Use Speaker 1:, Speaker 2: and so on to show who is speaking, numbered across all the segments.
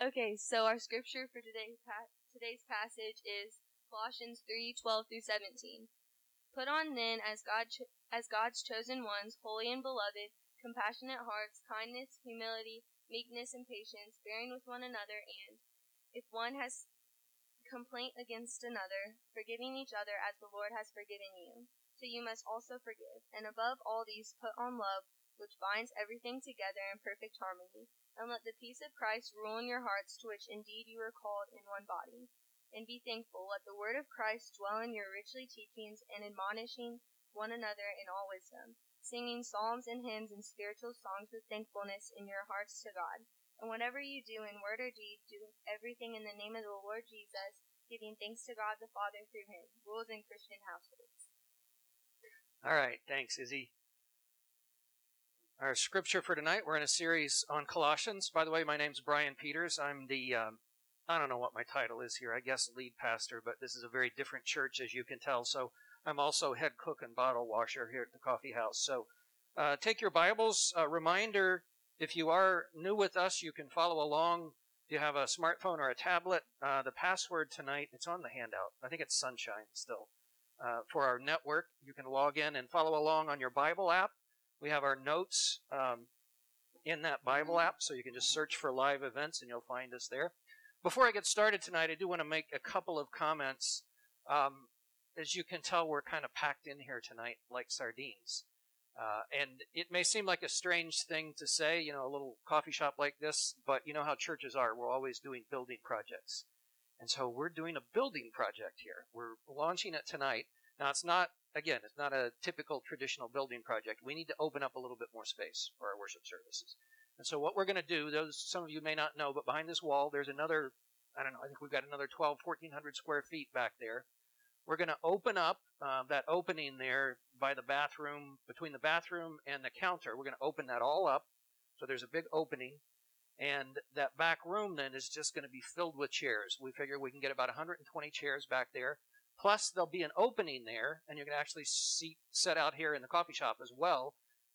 Speaker 1: Okay, so our scripture for today's passage is Colossians 3:12-17. Put on then as God's chosen ones, holy and beloved, compassionate hearts, kindness, humility, meekness, and patience, bearing with one another, and if one has complaint against another, forgiving each other as the Lord has forgiven you. So you must also forgive. And above all these put on love, which binds everything together in perfect harmony. And let the peace of Christ rule in your hearts, to which indeed you are called in one body. And be thankful. Let the word of Christ dwell in your richly teachings and admonishing one another in all wisdom, singing psalms and hymns and spiritual songs with thankfulness in your hearts to God. And whatever you do in word or deed, do everything in the name of the Lord Jesus, giving thanks to God the Father through him. Rules in Christian households.
Speaker 2: All right, thanks, Izzy. Our scripture for tonight, we're in a series on Colossians. By the way, my name's Brian Peters. I'm the, I don't know what my title is here, I guess lead pastor, but this is a very different church, as you can tell. So I'm also head cook and bottle washer here at the coffee house. So take your Bibles. Reminder, if you are new with us, you can follow along. If you have a smartphone or a tablet, the password tonight, it's on the handout. I think it's Sunshine still. For our network, you can log in and follow along on your Bible app. We have our notes in that Bible app, so you can just search for live events and you'll find us there. Before I get started tonight, I do want to make a couple of comments. As you can tell, we're kind of packed in here tonight like sardines. And it may seem like a strange thing to say, you know, a little coffee shop like this, but you know how churches are. We're always doing building projects. And so we're doing a building project here. We're launching it tonight. Now, it's not a typical traditional building project. We need to open up a little bit more space for our worship services. And so what we're going to do, some of you may not know, but behind this wall, there's another, I think we've got another 1,400 square feet back there. We're going to open up that opening there by the bathroom, between the bathroom and the counter. We're going to open that all up. So there's a big opening. And that back room then is just going to be filled with chairs. We figure we can get about 120 chairs back there. Plus, there'll be an opening there, and you can actually set out here in the coffee shop as well.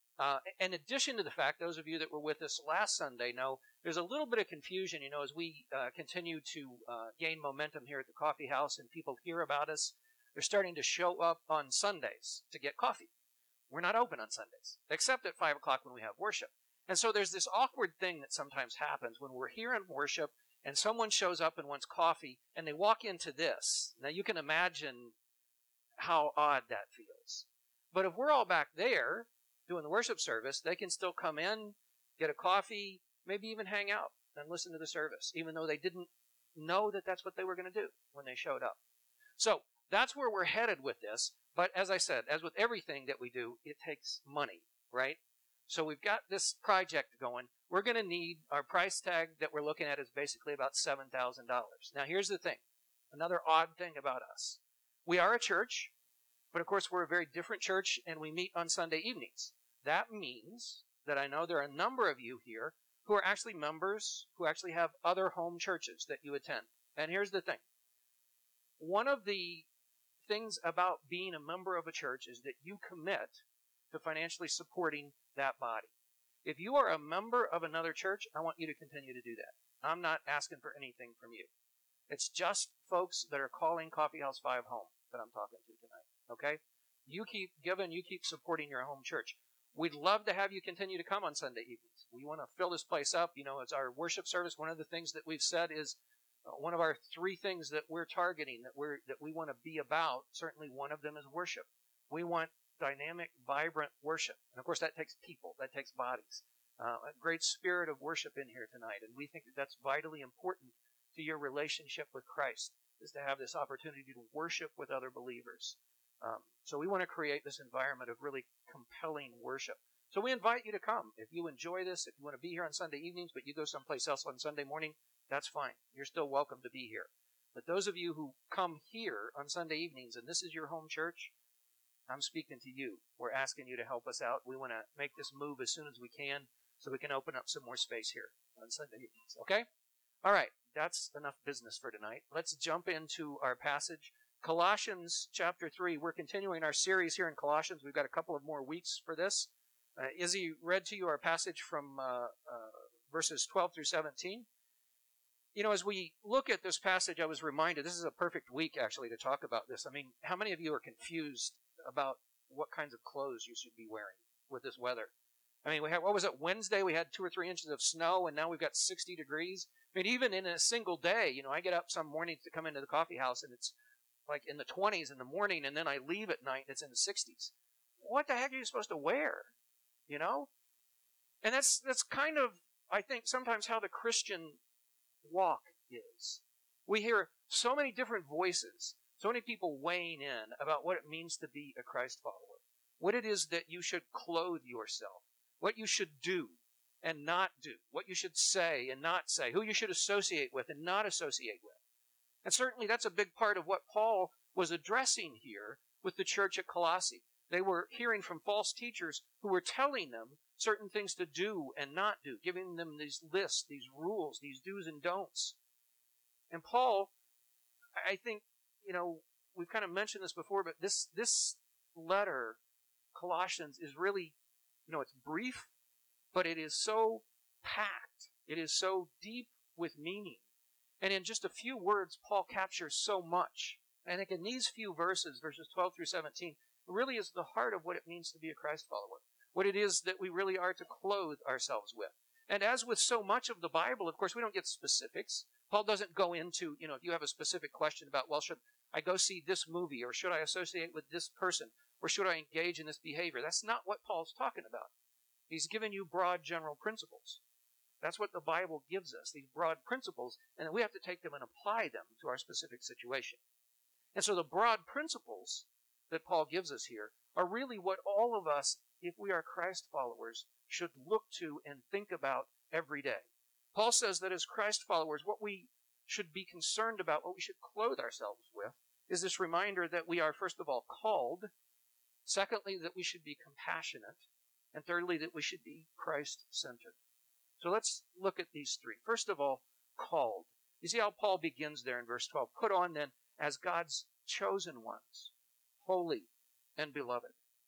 Speaker 2: In addition to the fact, those of you that were with us last Sunday know there's a little bit of confusion, you know, as we continue to gain momentum here at the coffee house and people hear about us. They're starting to show up on Sundays to get coffee. We're not open on Sundays, except at 5 o'clock when we have worship. And so there's this awkward thing that sometimes happens when we're here in worship and someone shows up and wants coffee, and they walk into this. Now, you can imagine how odd that feels. But if we're all back there doing the worship service, they can still come in, get a coffee, maybe even hang out and listen to the service, even though they didn't know that that's what they were going to do when they showed up. So that's where we're headed with this. But as I said, as with everything that we do, it takes money, right? So we've got this project going. We're going to need, our price tag that we're looking at is basically about $7,000. Now, here's the thing. Another odd thing about us. We are a church, but of course we're a very different church, and we meet on Sunday evenings. That means that I know there are a number of you here who are actually members, who actually have other home churches that you attend. And here's the thing. One of the things about being a member of a church is that you commit to financially supporting that body. If you are a member of another church, I want you to continue to do that. I'm not asking for anything from you. It's just folks that are calling Coffee House 5 home that I'm talking to tonight, okay? You keep giving, you keep supporting your home church. We'd love to have you continue to come on Sunday evenings. We want to fill this place up. You know, it's our worship service. One of the things that we've said is one of our 3 things that we're targeting, that we want to be about, certainly one of them is worship. We want dynamic, vibrant worship. And of course, that takes people, that takes bodies. A great spirit of worship in here tonight. And we think that that's vitally important to your relationship with Christ, is to have this opportunity to worship with other believers. So we want to create this environment of really compelling worship. So we invite you to come. If you enjoy this, if you want to be here on Sunday evenings, but you go someplace else on Sunday morning, that's fine. You're still welcome to be here. But those of you who come here on Sunday evenings, and this is your home church, I'm speaking to you. We're asking you to help us out. We want to make this move as soon as we can so we can open up some more space here on Sunday evenings. Okay? All right. That's enough business for tonight. Let's jump into our passage. Colossians chapter 3. We're continuing our series here in Colossians. We've got a couple of more weeks for this. Izzy read to you our passage from verses 12 through 17. as we look at this passage, I was reminded, this is a perfect week actually to talk about this. I mean, how many of you are confused about what kinds of clothes you should be wearing with this weather? I mean, what was it, Wednesday we had 2 or 3 inches of snow, and now we've got 60 degrees. I mean, even in a single day, I get up some mornings to come into the coffee house, and it's like in the 20s in the morning, and then I leave at night, and it's in the 60s. What the heck are you supposed to wear? And that's kind of, I think, sometimes how the Christian walk is. We hear so many different voices, so many people weighing in about what it means to be a Christ follower, what it is that you should clothe yourself, what you should do and not do, what you should say and not say, who you should associate with and not associate with. And certainly that's a big part of what Paul was addressing here with the church at Colossae. They were hearing from false teachers who were telling them certain things to do and not do, giving them these lists, these rules, these do's and don'ts. And Paul, I think, we've kind of mentioned this before, but this letter, Colossians, is really, it's brief, but it is so packed. It is so deep with meaning. And in just a few words, Paul captures so much. And I think in these few verses 12 through 17, it really is the heart of what it means to be a Christ follower, what it is that we really are to clothe ourselves with. And as with so much of the Bible, of course, we don't get specifics. Paul doesn't go into, if you have a specific question about, well, should I go see this movie, or should I associate with this person, or should I engage in this behavior? That's not what Paul's talking about. He's given you broad general principles. That's what the Bible gives us, these broad principles, and then we have to take them and apply them to our specific situation. And so the broad principles that Paul gives us here are really what all of us, if we are Christ followers, should look to and think about every day. Paul says that as Christ followers, what we should be concerned about, what we should clothe ourselves with, is this reminder that we are, first of all, called. Secondly, that we should be compassionate. And thirdly, that we should be Christ-centered. So let's look at these three. First of all, called. You see how Paul begins there in verse 12. Put on then as God's chosen ones, holy and beloved.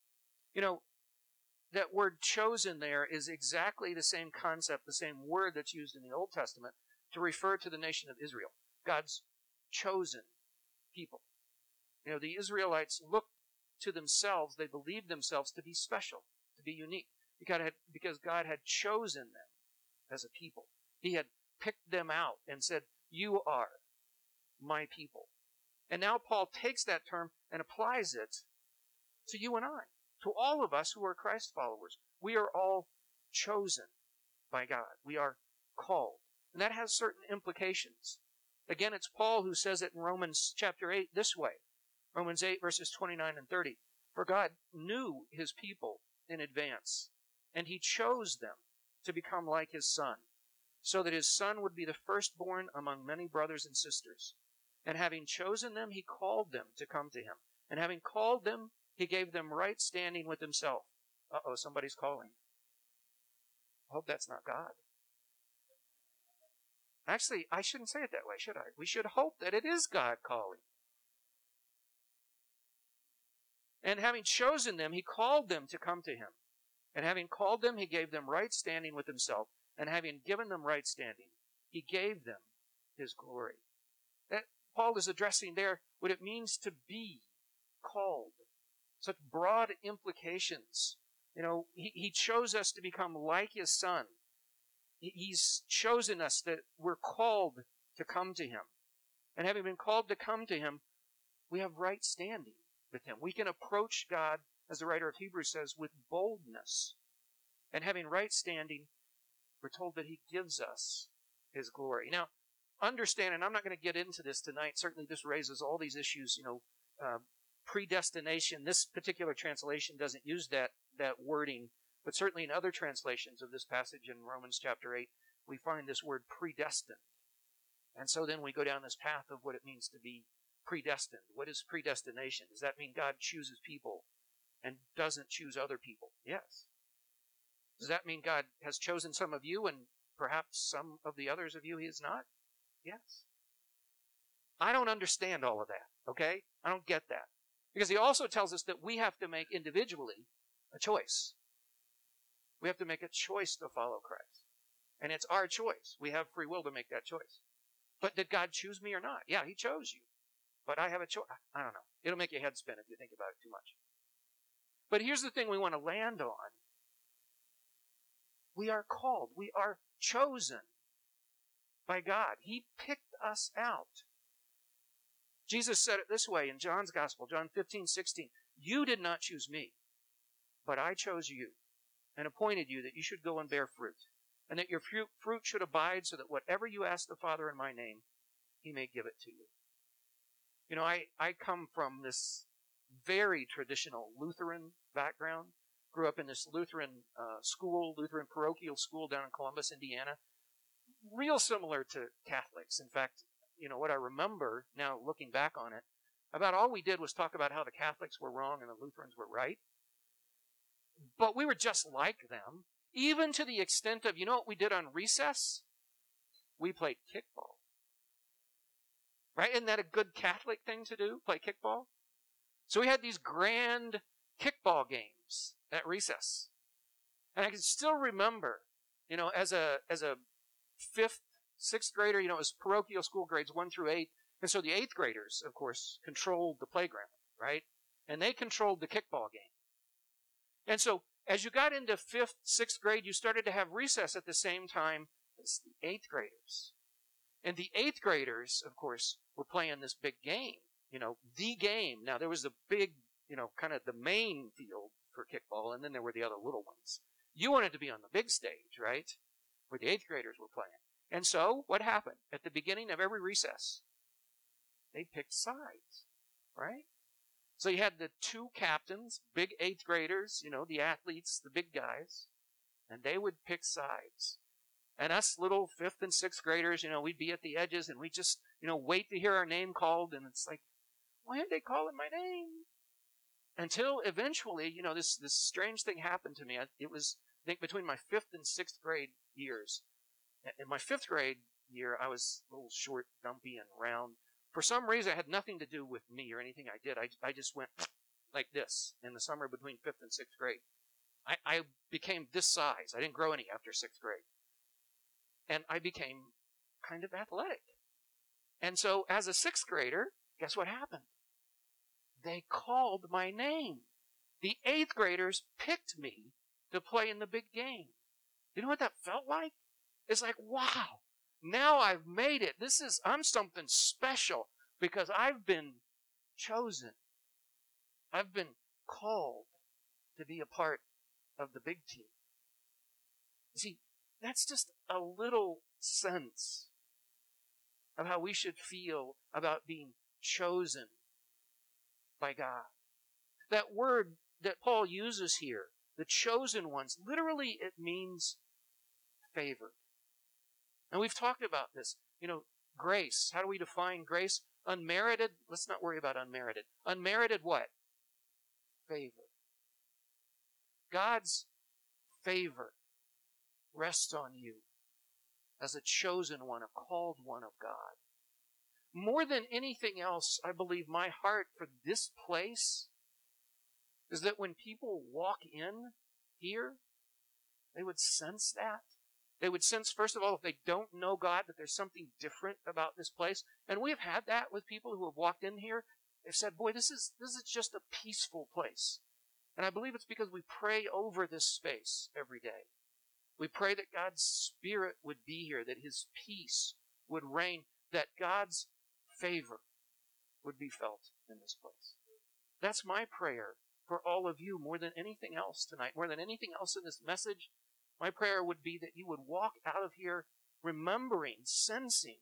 Speaker 2: That word chosen there is exactly the same concept, the same word that's used in the Old Testament to refer to the nation of Israel. God's chosen people. The Israelites looked to themselves, they believed themselves to be special, to be unique, because God had chosen them as a people. He had picked them out and said, you are my people. And now Paul takes that term and applies it to you and I, to all of us who are Christ followers. We are all chosen by God. We are called. And that has certain implications. Again, it's Paul who says it in Romans chapter 8 this way. Romans 8 verses 29 and 30. For God knew his people in advance, and he chose them to become like his Son, so that his Son would be the firstborn among many brothers and sisters. And having chosen them, he called them to come to him. And having called them, he gave them right standing with himself. Uh-oh, somebody's calling. I hope that's not God. Actually, I shouldn't say it that way, should I? We should hope that it is God calling. And having chosen them, he called them to come to him. And having called them, he gave them right standing with himself. And having given them right standing, he gave them his glory. Paul is addressing there what it means to be called. Such broad implications. He chose us to become like his Son. He's chosen us that we're called to come to him. And having been called to come to him, we have right standing with him. We can approach God, as the writer of Hebrews says, with boldness. And having right standing, we're told that he gives us his glory. Now, understand, and I'm not going to get into this tonight. Certainly this raises all these issues, predestination. This particular translation doesn't use that wording, but certainly in other translations of this passage in Romans chapter 8, we find this word predestined. And so then we go down this path of what it means to be predestined. What is predestination? Does that mean God chooses people and doesn't choose other people? Yes. Does that mean God has chosen some of you and perhaps some of the others of you he has not? Yes. I don't understand all of that, okay? I don't get that. Because he also tells us that we have to make individually a choice. We have to make a choice to follow Christ. And it's our choice. We have free will to make that choice. But did God choose me or not? Yeah, he chose you. But I have a choice. I don't know. It'll make your head spin if you think about it too much. But here's the thing we want to land on. We are called. We are chosen by God. He picked us out. Jesus said it this way in John's Gospel, John 15:16. You did not choose me, but I chose you and appointed you that you should go and bear fruit, and that your fruit should abide, so that whatever you ask the Father in my name, he may give it to you. You know, I come from this very traditional Lutheran background. Grew up in this Lutheran Lutheran parochial school down in Columbus, Indiana. Real similar to Catholics. In fact, you know, what I remember now looking back on it, about all we did was talk about how the Catholics were wrong and the Lutherans were right. But we were just like them, even to the extent of, you know what we did on recess? We played kickball. Right? Isn't that a good Catholic thing to do? Play kickball? So we had these grand kickball games at recess. And I can still remember, you know, as a fifth, sixth grader, you know, it was parochial school grades 1 through 8. And so the 8th graders, of course, controlled the playground, right? And they controlled the kickball game. And so as you got into 5th, 6th grade, you started to have recess at the same time as the 8th graders. And the 8th graders, of course, were playing this big game, you know, the game. Now, there was the big, you know, kind of the main field for kickball, and then there were the other little ones. You wanted to be on the big stage, right? Where the 8th graders were playing. And so, what happened? At the beginning of every recess, they picked sides, right? So you had the 2 captains, big 8th graders, you know, the athletes, the big guys, and they would pick sides. And us little 5th and 6th graders, you know, we'd be at the edges and we'd just, you know, wait to hear our name called. And it's like, why aren't they calling my name? Until eventually, you know, this strange thing happened to me. It was, I think, between my 5th and 6th grade years. In my 5th grade year, I was a little short, dumpy, and round. For some reason, it had nothing to do with me or anything I did. I just went like this in the summer between 5th and 6th grade. I became this size. I didn't grow any after 6th grade. And I became kind of athletic. And so as a 6th grader, guess what happened? They called my name. The 8th graders picked me to play in the big game. You know what that felt like? It's like, wow, now I've made it. I'm something special because I've been chosen. I've been called to be a part of the big team. You see, that's just a little sense of how we should feel about being chosen by God. That word that Paul uses here, the chosen ones, literally it means favored. And we've talked about this. You know, grace. How do we define grace? Unmerited. Let's not worry about unmerited. Unmerited what? Favor. God's favor rests on you as a chosen one, a called one of God. More than anything else, I believe my heart for this place is that when people walk in here, they would sense that. They would sense, first of all, if they don't know God, that there's something different about this place. And we've had that with people who have walked in here. They've said, boy, this is just a peaceful place. And I believe it's because we pray over this space every day. We pray that God's Spirit would be here, that His peace would reign, that God's favor would be felt in this place. That's my prayer for all of you more than anything else tonight, more than anything else in this message. My prayer would be that you would walk out of here remembering, sensing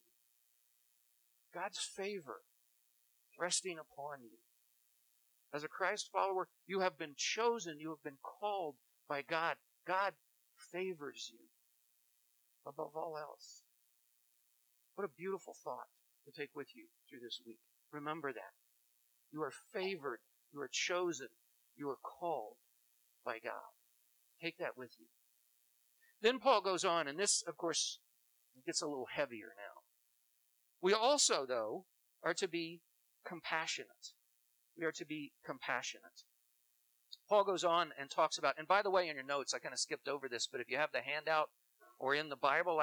Speaker 2: God's favor resting upon you. As a Christ follower, you have been chosen, you have been called by God. God favors you above all else. What a beautiful thought to take with you through this week. Remember that. You are favored, you are chosen, you are called by God. Take that with you. Then Paul goes on, and this, of course, gets a little heavier now. We also, though, are to be compassionate. We are to be compassionate. Paul goes on and talks about, and by the way, in your notes, I kind of skipped over this, but if you have the handout or in the Bible app,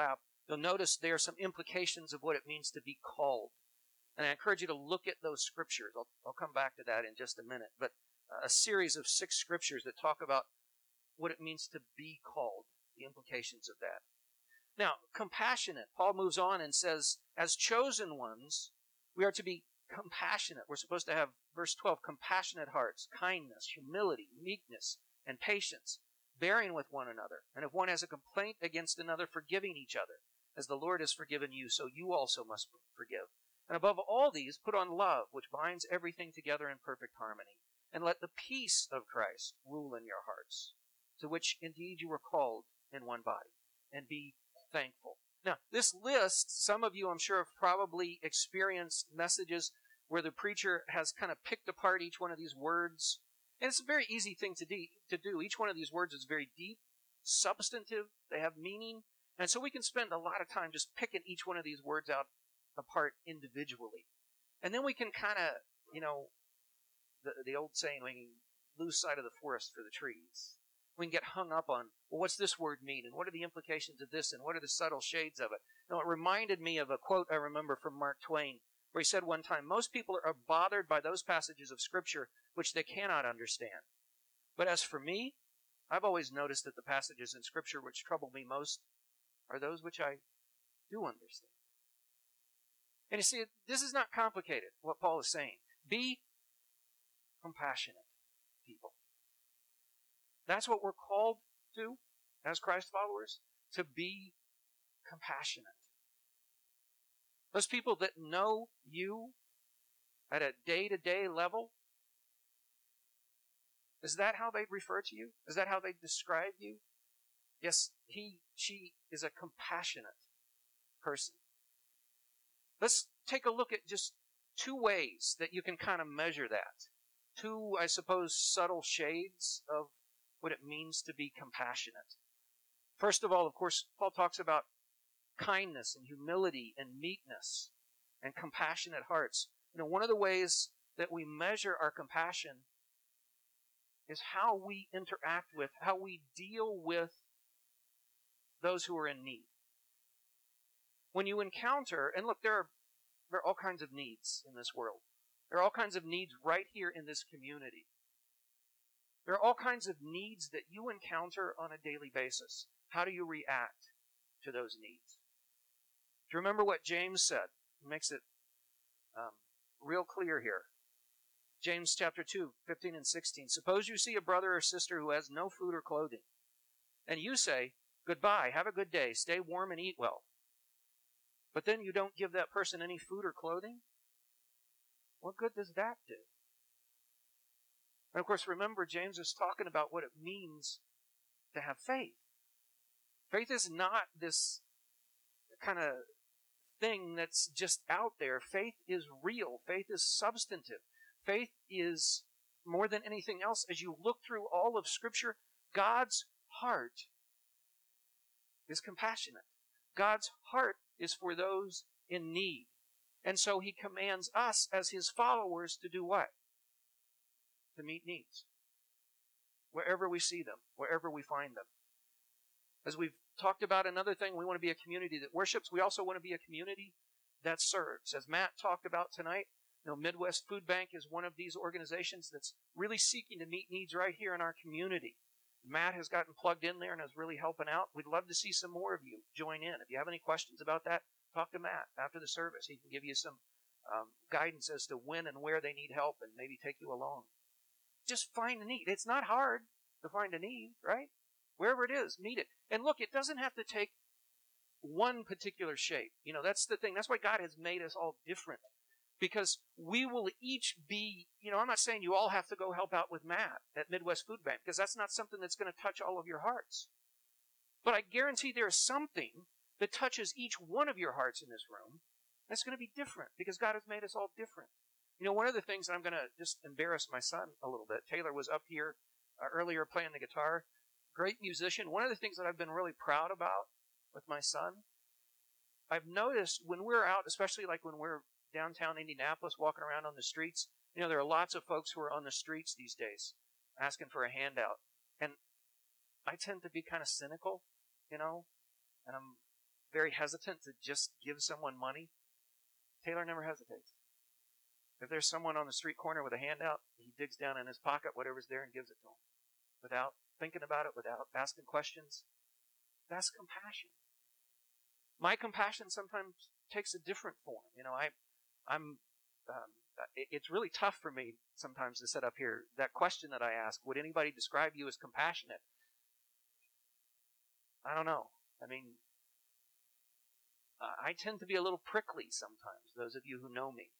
Speaker 2: you'll notice there are some implications of what it means to be called. And I encourage you to look at those scriptures. I'll come back to that in just a minute. But a series of 6 scriptures that talk about what it means to be called, the implications of that. Now, compassionate. Paul moves on and says, as chosen ones, we are to be compassionate. We're supposed to have, verse 12, compassionate hearts, kindness, humility, meekness, and patience, bearing with one another. And if one has a complaint against another, forgiving each other. As the Lord has forgiven you, so you also must forgive. And above all these, put on love, which binds everything together in perfect harmony. And let the peace of Christ rule in your hearts, to which indeed you were called in one body. And be thankful. Now, this list, some of you I'm sure have probably experienced messages where the preacher has kind of picked apart each one of these words. And it's a very easy thing to do. Each one of these words is very deep, substantive, they have meaning. And so we can spend a lot of time just picking each one of these words out apart individually. And then we can kind of, the old saying, we can lose sight of the forest for the trees. We can get hung up on, well, what's this word mean? And what are the implications of this? And what are the subtle shades of it? Now, it reminded me of a quote I remember from Mark Twain, where he said one time, most people are bothered by those passages of Scripture which they cannot understand. But as for me, I've always noticed that the passages in Scripture which trouble me most are those which I do understand. And you see, this is not complicated, what Paul is saying. Be compassionate people. That's what we're called to as Christ followers, to be compassionate. Those people that know you at a day-to-day level, is that how they refer to you? Is that how they describe you? Yes, she is a compassionate person. Let's take a look at just 2 ways that you can kind of measure that. 2, I suppose, subtle shades of what it means to be compassionate. First of all, of course, Paul talks about kindness and humility and meekness and compassionate hearts. One of the ways that we measure our compassion is how we interact with, how we deal with those who are in need. When you encounter, and look, there are all kinds of needs in this world. There are all kinds of needs right here in this community. There are all kinds of needs that you encounter on a daily basis. How do you react to those needs? Do you remember what James said? It makes it real clear here. James chapter 2, 15 and 16. Suppose you see a brother or sister who has no food or clothing, and you say, goodbye, have a good day, stay warm and eat well. But then you don't give that person any food or clothing? What good does that do? And of course, remember, James is talking about what it means to have faith. Faith is not this kind of thing that's just out there. Faith is real. Faith is substantive. Faith is more than anything else. As you look through all of Scripture, God's heart is compassionate. God's heart is for those in need. And so he commands us as his followers to do what? To meet needs. Wherever we see them, wherever we find them. As we've talked about another thing, we want to be a community that worships. We also want to be a community that serves. As Matt talked about tonight, Midwest Food Bank is one of these organizations that's really seeking to meet needs right here in our community. Matt has gotten plugged in there and is really helping out. We'd love to see some more of you join in. If you have any questions about that, talk to Matt after the service. He can give you some guidance as to when and where they need help and maybe take you along. Just find a need. It's not hard to find a need, right? Wherever it is, meet it. And look, it doesn't have to take one particular shape. That's the thing. That's why God has made us all different. Because we will each be, I'm not saying you all have to go help out with Matt at Midwest Food Bank, because that's not something that's going to touch all of your hearts. But I guarantee there is something that touches each one of your hearts in this room that's going to be different, because God has made us all different. One of the things, and I'm going to just embarrass my son a little bit. Taylor was up here earlier playing the guitar. Great musician. One of the things that I've been really proud about with my son, I've noticed when we're out, especially like when we're downtown Indianapolis walking around on the streets, there are lots of folks who are on the streets these days asking for a handout. And I tend to be kind of cynical, and I'm very hesitant to just give someone money, Taylor never hesitates. If there's someone on the street corner with a handout, he digs down in his pocket, whatever's there, and gives it to them. Without thinking about it, without asking questions. That's compassion. My compassion sometimes takes a different form. It's really tough for me sometimes to set up here. That question that I ask, would anybody describe you as compassionate? I don't know. I tend to be a little prickly sometimes, those of you who know me.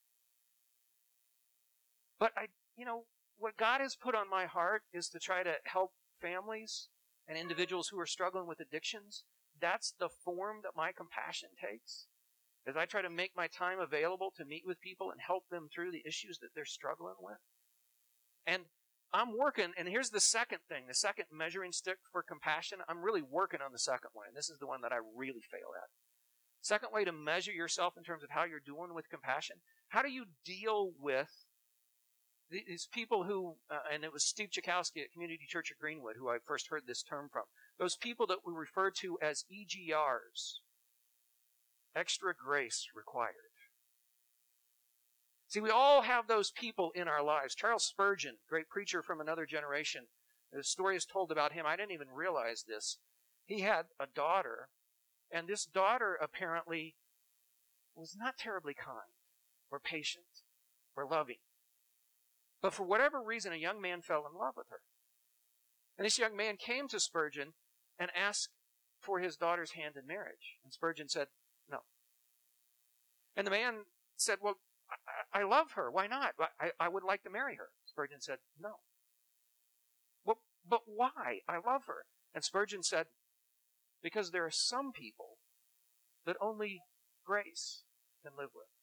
Speaker 2: But what God has put on my heart is to try to help families and individuals who are struggling with addictions. That's the form that my compassion takes, as I try to make my time available to meet with people and help them through the issues that they're struggling with. And I'm working, and here's the second thing, the second measuring stick for compassion. I'm really working on the second one, and this is the one that I really fail at. Second way to measure yourself in terms of how you're doing with compassion. How do you deal with these people who, and it was Steve Chakowski at Community Church of Greenwood who I first heard this term from, those people that we refer to as EGRs, extra grace required. See, we all have those people in our lives. Charles Spurgeon, great preacher from another generation, the story is told about him. I didn't even realize this. He had a daughter, and this daughter apparently was not terribly kind or patient or loving. But for whatever reason, a young man fell in love with her. And this young man came to Spurgeon and asked for his daughter's hand in marriage. And Spurgeon said, no. And the man said, well, I love her. Why not? I would like to marry her. Spurgeon said, no. Well, but why? I love her. And Spurgeon said, because there are some people that only grace can live with.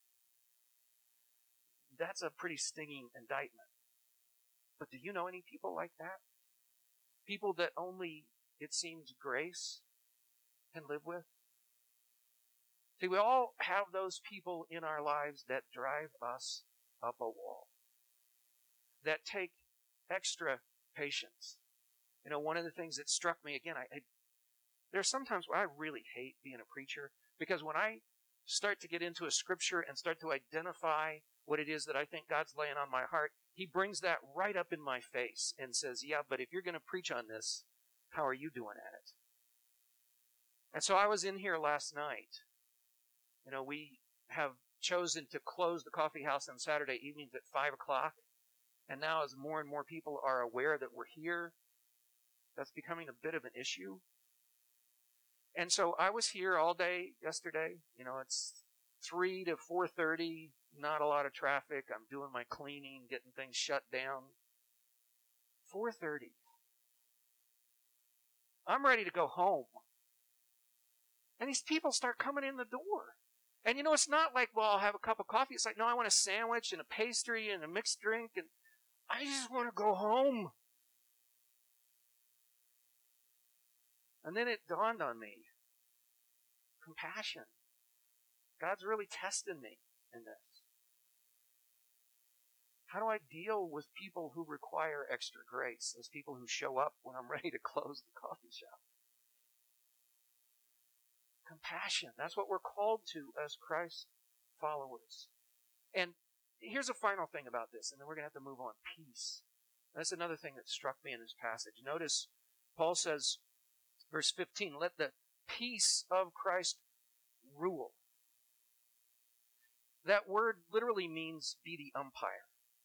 Speaker 2: That's a pretty stinging indictment. But do you know any people like that? People that only, it seems, grace can live with? See, we all have those people in our lives that drive us up a wall, that take extra patience. One of the things that struck me, again, there's sometimes where I really hate being a preacher, because when I start to get into a scripture and start to identify what it is that I think God's laying on my heart, he brings that right up in my face and says, yeah, but if you're going to preach on this, how are you doing at it? And so I was in here last night. We have chosen to close the coffee house on Saturday evenings at 5 o'clock. And now as more and more people are aware that we're here, that's becoming a bit of an issue. And so I was here all day yesterday. It's 3 to 4:30, not a lot of traffic. I'm doing my cleaning, getting things shut down. 4:30. I'm ready to go home. And these people start coming in the door. And it's not like, well, I'll have a cup of coffee. It's like, no, I want a sandwich and a pastry and a mixed drink. And I just want to go home. And then it dawned on me. Compassion. God's really testing me in this. How do I deal with people who require extra grace? Those people who show up when I'm ready to close the coffee shop. Compassion. That's what we're called to as Christ followers. And here's a final thing about this, and then we're going to have to move on. Peace. That's another thing that struck me in this passage. Notice Paul says, verse 15, let the peace of Christ rule. That word literally means be the umpire.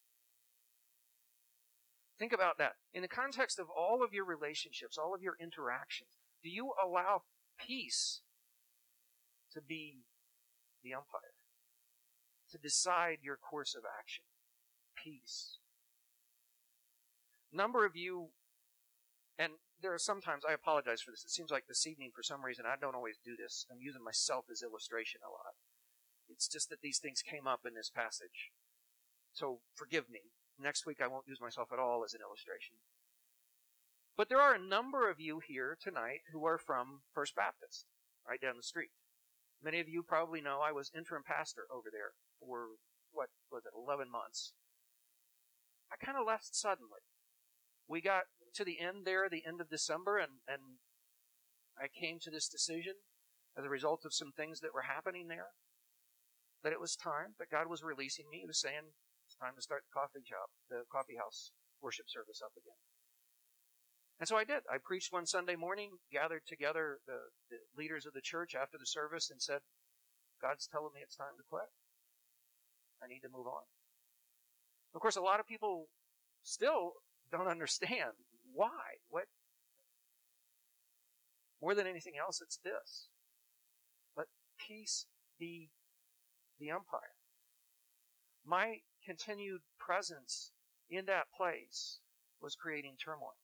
Speaker 2: Think about that. In the context of all of your relationships, all of your interactions, do you allow peace to be the umpire, to decide your course of action? Peace. Number of you, and there are sometimes, I apologize for this, it seems like this evening for some reason I don't always do this. I'm using myself as illustration a lot. It's just that these things came up in this passage. So forgive me. Next week I won't use myself at all as an illustration. But there are a number of you here tonight who are from First Baptist, right down the street. Many of you probably know I was interim pastor over there for, 11 months. I kind of left suddenly. We got to the end there, the end of December, and I came to this decision. as a result of some things that were happening there, that it was time, that God was releasing me. He was saying, it's time to start the coffee house worship service up again. And so I did. I preached one Sunday morning, gathered together the leaders of the church after the service and said, God's telling me it's time to quit. I need to move on. Of course, a lot of people still don't understand why. What? More than anything else, it's this. Let peace be the umpire. My continued presence in that place was creating turmoil.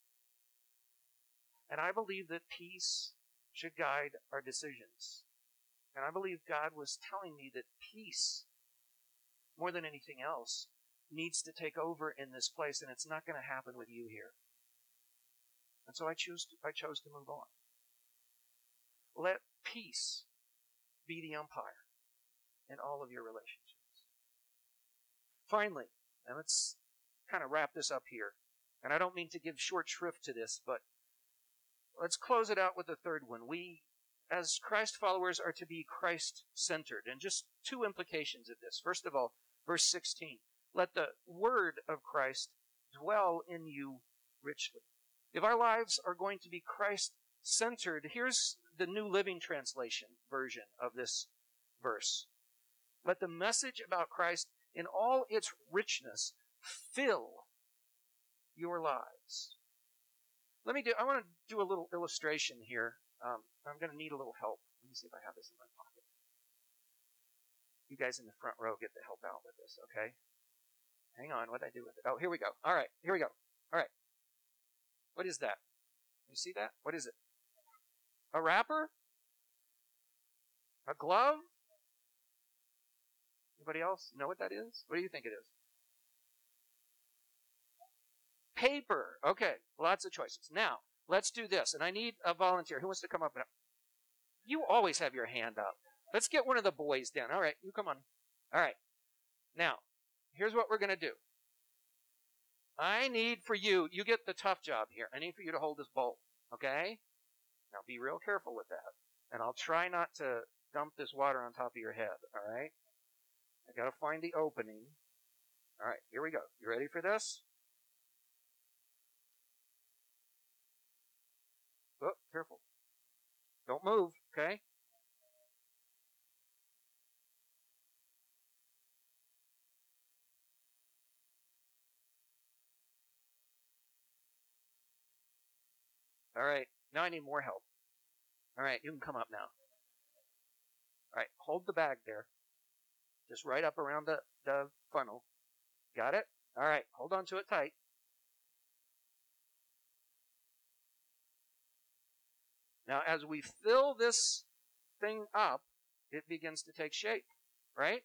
Speaker 2: And I believe that peace should guide our decisions. And I believe God was telling me that peace, more than anything else, needs to take over in this place, and it's not going to happen with you here. And so I chose to move on. Let peace be the umpire in all of your relationships. Finally, and let's kind of wrap this up here. And I don't mean to give short shrift to this, but let's close it out with the third one. We, as Christ followers, are to be Christ-centered. And just two implications of this. First of all, verse 16. Let the word of Christ dwell in you richly. If our lives are going to be Christ-centered, here's the New Living Translation version of this verse. Let the message about Christ in all its richness fill your lives. I want to do a little illustration here. I'm going to need a little help. Let me see if I have this in my pocket. You guys in the front row get to help out with this, okay? Hang on, what did I do with it? Oh, here we go. All right, here we go. All right. What is that? You see that? What is it? A wrapper? A glove? Anybody else know what that is? What do you think it is? Paper. Okay, lots of choices. Now, let's do this. And I need a volunteer. Who wants to come up? You always have your hand up. Let's get one of the boys down. All right, you come on. All right. Now, here's what we're going to do. I need for you get the tough job here. I need for you to hold this bowl, okay? Now, be real careful with that. And I'll try not to dump this water on top of your head, all right? I got to find the opening. All right, here we go. You ready for this? Oh, careful. Don't move, okay? All right, now I need more help. All right, you can come up now. All right, hold the bag there. Just right up around the funnel. Got it? All right, hold on to it tight. Now, as we fill this thing up, it begins to take shape, right?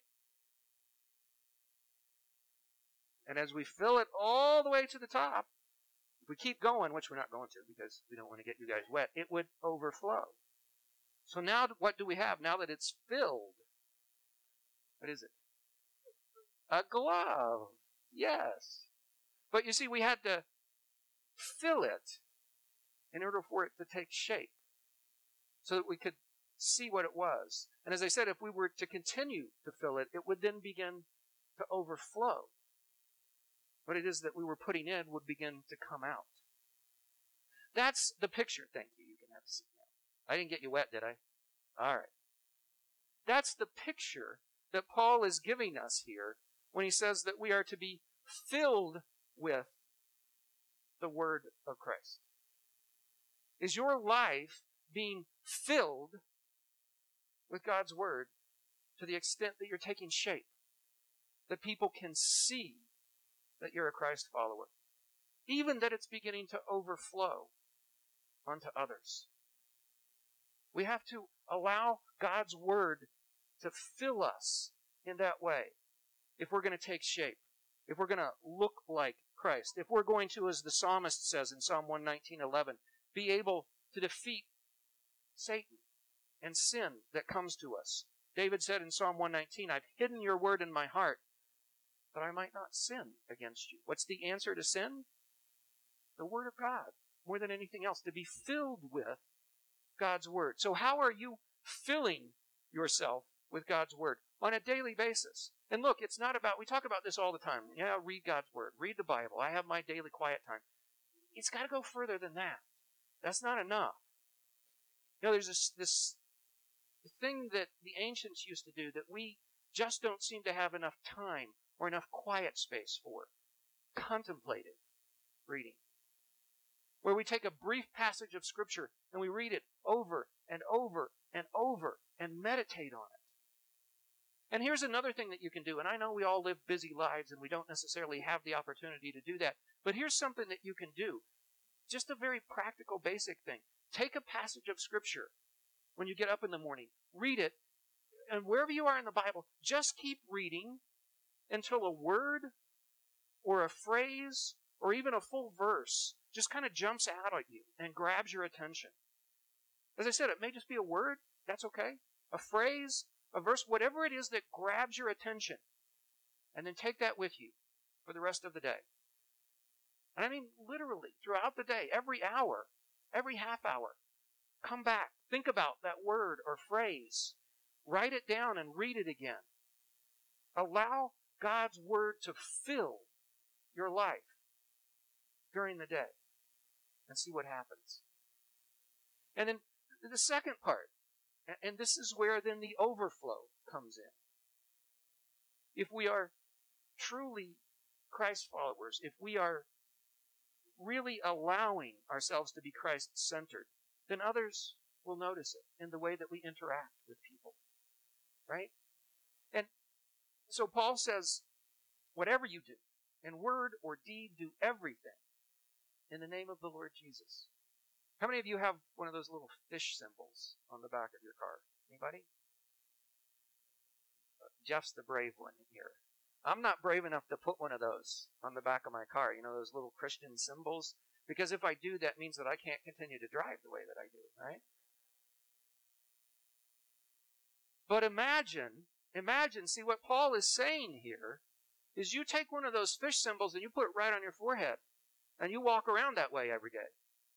Speaker 2: And as we fill it all the way to the top, if we keep going, which we're not going to because we don't want to get you guys wet, it would overflow. So now what do we have? Now that it's filled, what is it? A glove. Yes. But you see, we had to fill it in order for it to take shape so that we could see what it was. And as I said, if we were to continue to fill it, it would then begin to overflow. What it is that we were putting in would begin to come out. That's the picture. Thank you. You can have a seat now. I didn't get you wet, did I? All right. That's the picture that Paul is giving us here when he says that we are to be filled with the word of Christ. Is your life being filled with God's word to the extent that you're taking shape, that people can see that you're a Christ follower, even that it's beginning to overflow onto others? We have to allow God's word to fill us in that way if we're going to take shape, if we're going to look like Christ, if we're going to, as the psalmist says in Psalm 119:11, be able to defeat Satan and sin that comes to us. David said in Psalm 119, I've hidden your word in my heart that I might not sin against you. What's the answer to sin? The word of God, more than anything else, to be filled with God's word. So how are you filling yourself with God's Word on a daily basis. And look, it's not about, we talk about this all the time. Yeah, read God's Word, read the Bible. I have my daily quiet time. It's got to go further than that. That's not enough. You know, there's this thing that the ancients used to do that we just don't seem to have enough time or enough quiet space for. Contemplative reading. Where we take a brief passage of Scripture and we read it over and over and over and meditate on it. And here's another thing that you can do. And I know we all live busy lives and we don't necessarily have the opportunity to do that. But here's something that you can do. Just a very practical, basic thing. Take a passage of Scripture when you get up in the morning. Read it. And wherever you are in the Bible, just keep reading until a word or a phrase or even a full verse just kind of jumps out at you and grabs your attention. As I said, it may just be a word. That's okay. A phrase, a verse, whatever it is that grabs your attention. And then take that with you for the rest of the day. And I mean literally throughout the day, every hour, every half hour. Come back. Think about that word or phrase. Write it down and read it again. Allow God's Word to fill your life during the day and see what happens. And then the second part, and this is where then the overflow comes in. If we are truly Christ followers, if we are really allowing ourselves to be Christ-centered, then others will notice it in the way that we interact with people. Right? And so Paul says, whatever you do, in word or deed, do everything in the name of the Lord Jesus. How many of you have one of those little fish symbols on the back of your car? Anybody? Jeff's the brave one here. I'm not brave enough to put one of those on the back of my car, you know, those little Christian symbols, because if I do, that means that I can't continue to drive the way that I do, right? But imagine, see what Paul is saying here is you take one of those fish symbols and you put it right on your forehead and you walk around that way every day.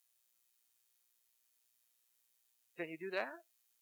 Speaker 2: Can you do that?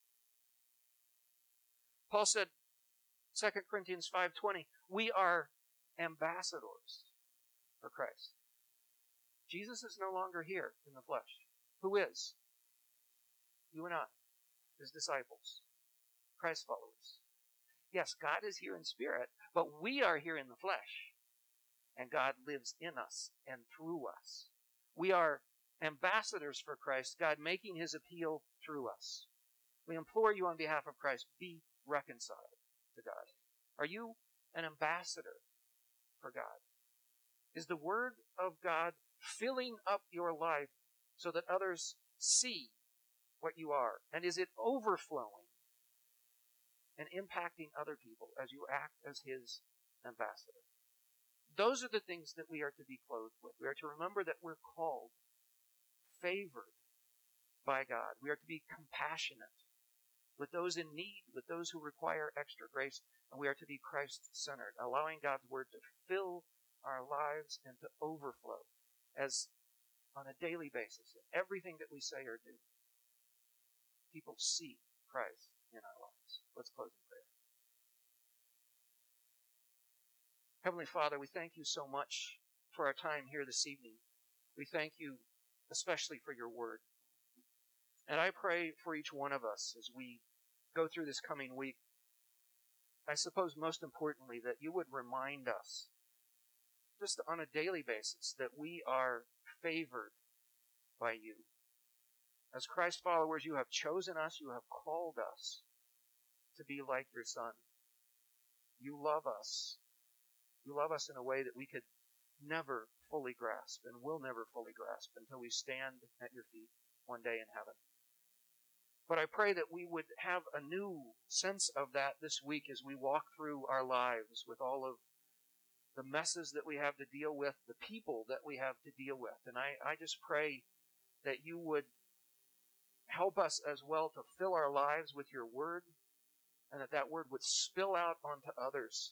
Speaker 2: Paul said, 2 Corinthians 5:20, we are ambassadors for Christ. Jesus is no longer here in the flesh. Who is? You and I, his disciples, Christ followers. Yes, God is here in spirit, but we are here in the flesh. And God lives in us and through us. We are ambassadors for Christ, God making his appeal through us. We implore you on behalf of Christ, be reconciled to God. Are you an ambassador for God? Is the Word of God filling up your life so that others see what you are? And is it overflowing and impacting other people as you act as his ambassador? Those are the things that we are to be clothed with. We are to remember that we're called, favored by God. We are to be compassionate with those in need, with those who require extra grace, and we are to be Christ-centered, allowing God's Word to fill our lives and to overflow as on a daily basis, in everything that we say or do, people see Christ in our lives. Let's close in prayer. Heavenly Father, we thank you so much for our time here this evening. We thank you especially for your Word. And I pray for each one of us as we go through this coming week, I suppose most importantly, that you would remind us, just on a daily basis, that we are favored by you. As Christ followers, you have chosen us, you have called us to be like your Son. You love us. You love us in a way that we could never fully grasp and will never fully grasp until we stand at your feet one day in heaven. But I pray that we would have a new sense of that this week as we walk through our lives with all of the messes that we have to deal with, the people that we have to deal with. And I just pray that you would help us as well to fill our lives with your Word, and that Word would spill out onto others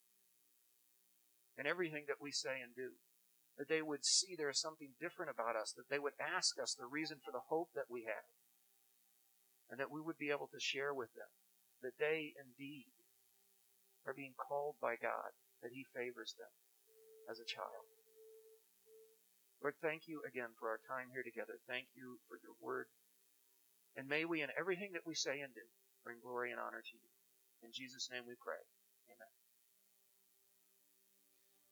Speaker 2: in everything that we say and do. That they would see there's something different about us, that they would ask us the reason for the hope that we have.
Speaker 3: and that we would be able to share with them that they indeed are being called by God, that He favors them as a child. Lord, thank you again for our time here together. Thank you for your word. And may we, in everything that we say and do, bring glory and honor to you. In Jesus' name we pray. Amen.